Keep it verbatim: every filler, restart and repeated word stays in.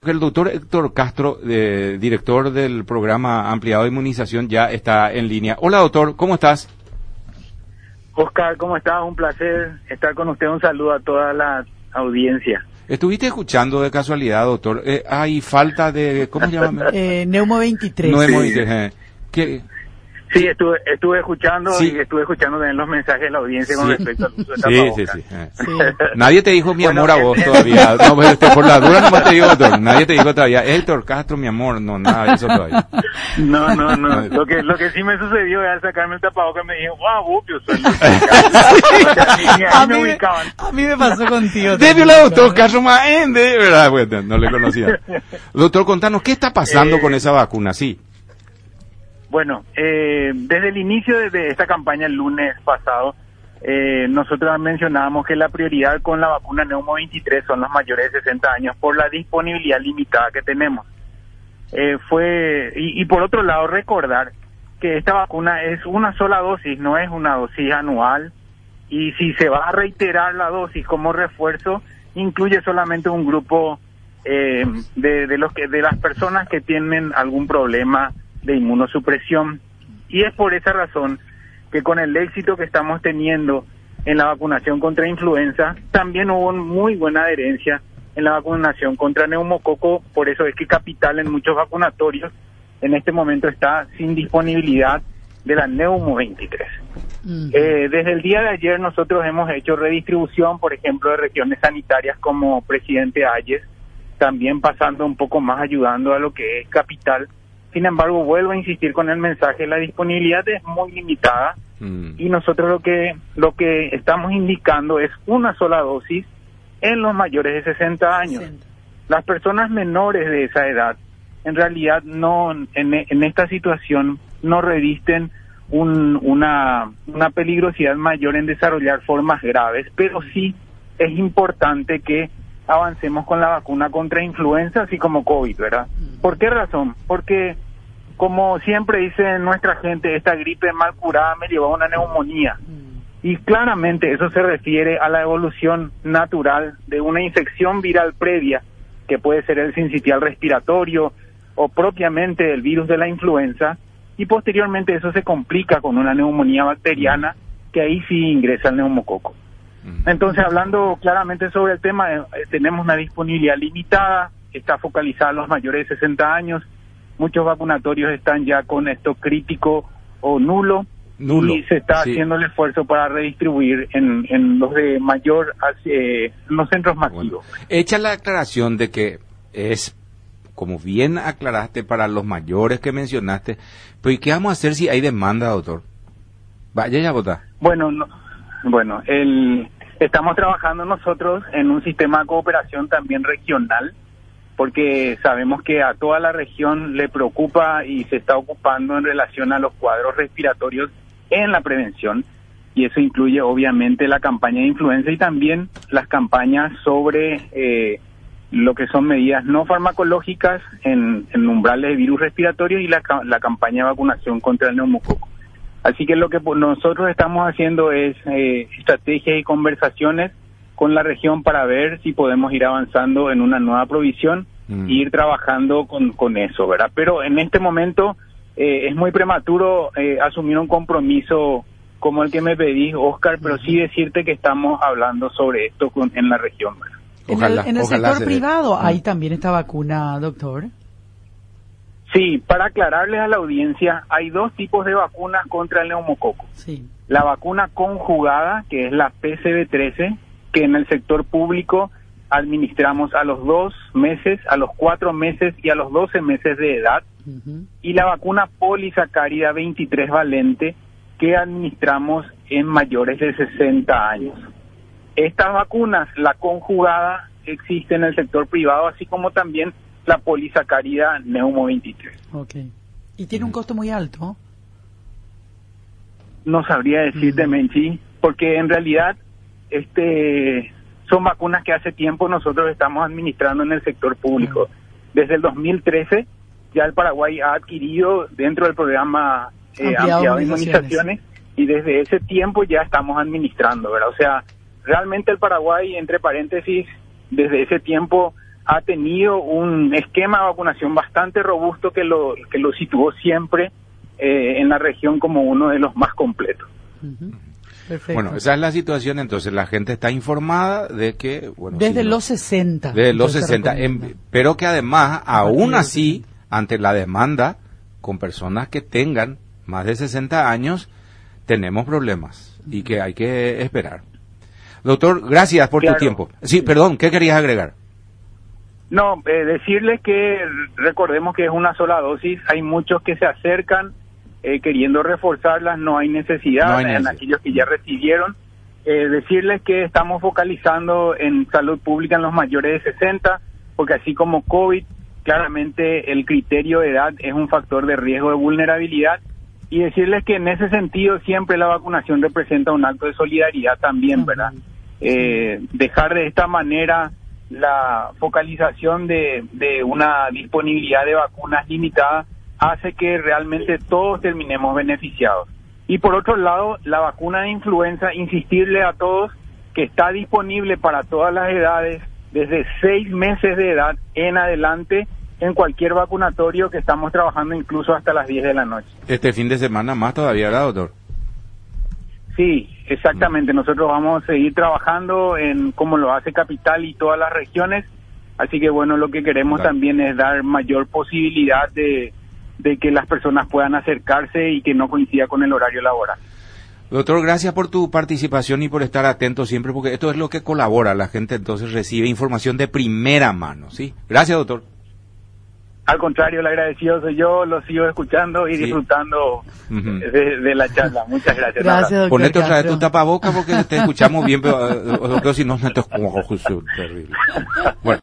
El doctor Héctor Castro, eh, director del programa ampliado de inmunización, ya está en línea. Hola doctor, ¿cómo estás? Oscar, ¿cómo estás? Un placer estar con usted. Un saludo a toda la audiencia. ¿Estuviste escuchando de casualidad, doctor? Eh, hay falta de... ¿Cómo se llama? Eh, Neumo veintitrés. Neumo veintitrés. Eh. ¿Qué? Sí, estuve estuve escuchando Sí. y estuve escuchando también los mensajes de la audiencia con Sí. respecto al uso de Sí, tapabocas. sí, sí. Eh. Sí. Nadie te dijo mi Bueno, amor a vos eh, todavía. No, pues, este, por la duda nomás te digo, doctor. Nadie te dijo todavía, Héctor Castro, mi amor. No, nada de eso todavía. No, no, no. Lo que lo que sí me sucedió es al sacarme el tapabocas me dije, wow, bupio, soy. Ni A ahí mí, me me, ubicaban. a mí me pasó contigo. Debe también, la doctor ¿verdad? Castro Maende, ¿verdad? Bueno, no le conocía. Doctor, contanos, ¿qué está pasando Eh, con esa vacuna? Sí. Bueno, eh, desde el inicio de, de esta campaña el lunes pasado, eh, nosotros mencionábamos que la prioridad con la vacuna Neumo veintitrés son los mayores de sesenta años por la disponibilidad limitada que tenemos. Eh, fue y, y por otro lado recordar que esta vacuna es una sola dosis, no es una dosis anual, y si se va a reiterar la dosis como refuerzo, incluye solamente un grupo eh, de, de los que de las personas que tienen algún problema de inmunosupresión, y es por esa razón que con el éxito que estamos teniendo en la vacunación contra influenza, también hubo muy buena adherencia en la vacunación contra neumococo. Por eso es que Capital en muchos vacunatorios en este momento está sin disponibilidad de la Neumo veintitrés. Mm. Eh, desde el día de ayer nosotros hemos hecho redistribución, por ejemplo, de regiones sanitarias como Presidente Hayes, también pasando un poco más ayudando a lo que es Capital. Sin embargo, vuelvo a insistir con el mensaje, la disponibilidad es muy limitada Mm. y nosotros lo que lo que estamos indicando es una sola dosis en los mayores de sesenta años. sesenta. Las personas menores de esa edad, en realidad no en, en esta situación no revisten un, una, una peligrosidad mayor en desarrollar formas graves, pero sí es importante que avancemos con la vacuna contra influenza, así como COVID, ¿verdad? ¿Por qué razón? Porque, como siempre dice nuestra gente, esta gripe mal curada me llevó a una neumonía. Y claramente eso se refiere a la evolución natural de una infección viral previa, que puede ser el sincitial respiratorio o propiamente el virus de la influenza, y posteriormente eso se complica con una neumonía bacteriana, que ahí sí ingresa el neumococo. Entonces, hablando claramente sobre el tema, eh, tenemos una disponibilidad limitada, está focalizada a los mayores de sesenta años, muchos vacunatorios están ya con esto crítico o nulo, Nulo. y se está Sí. haciendo el esfuerzo para redistribuir en, en los de mayor, eh, en los centros masivos. Bueno, hecha la aclaración de que es, como bien aclaraste, para los mayores que mencionaste, pero ¿y qué vamos a hacer si hay demanda, doctor? Vaya ya a votar. Bueno, no, bueno, el, estamos trabajando nosotros en un sistema de cooperación también regional, porque sabemos que a toda la región le preocupa y se está ocupando en relación a los cuadros respiratorios en la prevención, y eso incluye obviamente la campaña de influenza y también las campañas sobre eh, lo que son medidas no farmacológicas en, en umbrales de virus respiratorios y la, ca- la campaña de vacunación contra el neumococo. Así que lo que po- nosotros estamos haciendo es eh, estrategias y conversaciones con la región para ver si podemos ir avanzando en una nueva provisión Mm. e ir trabajando con, con eso, ¿verdad? Pero en este momento eh, es muy prematuro eh, asumir un compromiso como el que me pedís, Oscar, pero sí decirte que estamos hablando sobre esto con, en la región, ¿verdad? En Ojalá, el, en el ojalá sector se dé. privado Mm. hay también esta vacuna, doctor. Sí, para aclararles a la audiencia, hay dos tipos de vacunas contra el neumococo. Sí. La vacuna conjugada, que es la P C V trece, que en el sector público administramos a los dos meses, a los cuatro meses y a los doce meses de edad, Ujú. y la vacuna polisacárida veintitrés valente, que administramos en mayores de sesenta años. Estas vacunas, la conjugada, existe en el sector privado, así como también la polisacárida Neumo veintitrés. Ok. Y tiene un costo muy alto. No sabría decirte, Mm. Menchi, porque en realidad este son vacunas que hace tiempo nosotros estamos administrando en el sector público. Desde el dos mil trece ya el Paraguay ha adquirido dentro del programa eh, Ampliado ampliado de inmunizaciones. inmunizaciones, y desde ese tiempo ya estamos administrando, ¿verdad? O sea, realmente el Paraguay, entre paréntesis, desde ese tiempo ha tenido un esquema de vacunación bastante robusto que lo, que lo situó siempre eh, en la región como uno de los más completos. Uh-huh. Perfecto. Bueno, esa es la situación, entonces la gente está informada de que... bueno, desde sí, los sesenta. Desde los sesenta, en, pero que además, aún así, ante la demanda, con personas que tengan más de sesenta años, tenemos problemas y que hay que esperar. Doctor, gracias por claro. tu tiempo. Sí, perdón, ¿qué querías agregar? No, eh, decirles que recordemos que es una sola dosis, hay muchos que se acercan eh, queriendo reforzarlas, no hay necesidad, No hay en necesidad. aquellos que ya recibieron. Eh, decirles que estamos focalizando en salud pública en los mayores de sesenta, porque así como COVID, claramente el criterio de edad es un factor de riesgo de vulnerabilidad, y decirles que en ese sentido siempre la vacunación representa un acto de solidaridad también, ¿verdad? Eh, dejar de esta manera la focalización de, de una disponibilidad de vacunas limitada hace que realmente todos terminemos beneficiados. Y por otro lado, la vacuna de influenza, insistirle a todos que está disponible para todas las edades, desde seis meses de edad en adelante, en cualquier vacunatorio, que estamos trabajando incluso hasta las diez de la noche. Este fin de semana más todavía, ¿verdad, doctor? Sí, exactamente. Nosotros vamos a seguir trabajando en como lo hace Capital y todas las regiones. Así que bueno, lo que queremos Claro. también es dar mayor posibilidad de, de que las personas puedan acercarse y que no coincida con el horario laboral. Doctor, gracias por tu participación y por estar atento siempre, porque esto es lo que colabora. La gente entonces recibe información de primera mano, ¿sí? Gracias, doctor. Al contrario, el agradecido soy yo, lo sigo escuchando y Sí. disfrutando Ujú. de, de la charla. Muchas gracias. Gracias, doctor Ponete otra vez Castro. tu tapaboca porque te escuchamos bien, pero, eh, doctor, si no, no te... terrible. Bueno.